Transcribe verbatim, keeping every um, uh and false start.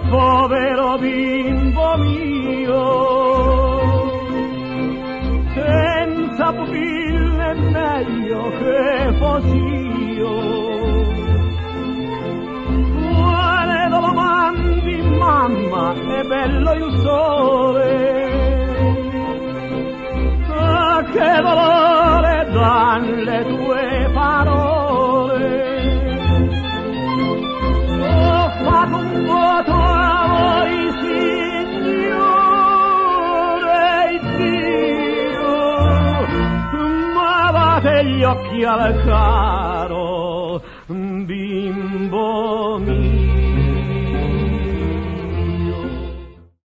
povero bimbo mio, senza pupille è meglio che fos'io. Quale domandi mamma, è bello il sole, che dolore dan le tue parole. Ho fatto un voto a voi, Signore Dio, ma date gli occhi al caso.